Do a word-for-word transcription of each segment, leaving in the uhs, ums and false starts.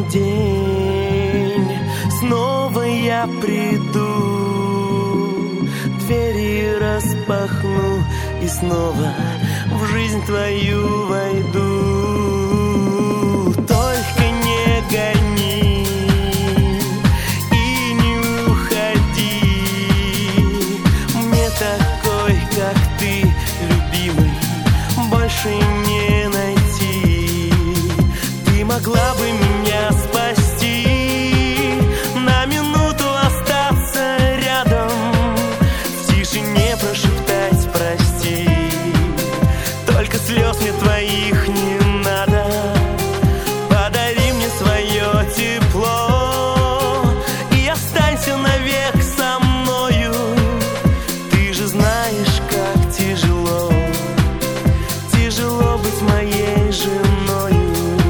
день снова я приду, двери распахну и снова в жизнь твою войду. Только не гони и не уходи, мне такой, как ты, любимый, больше не найти. Ты могла бы меня спасти, на минуту остаться рядом, в тишине прошептать прости. Только слез мне твоих не надо, подари мне свое тепло и останься навек со мною. Ты же знаешь, как тяжело, тяжело быть моей женою.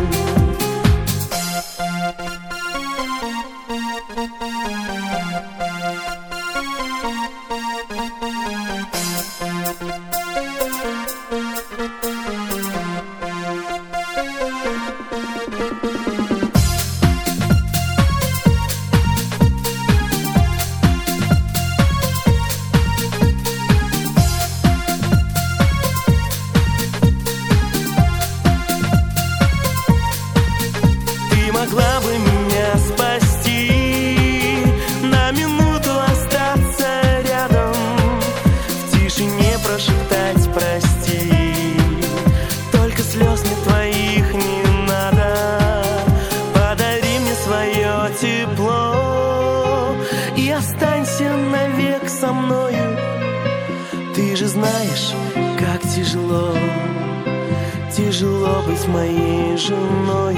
Могла бы меня спасти, на минуту остаться рядом, в тишине прошептать прости. Только слез мне твоих не надо, подари мне свое тепло и останься навек со мною. Ты же знаешь, как тяжело, тяжело быть моей женой.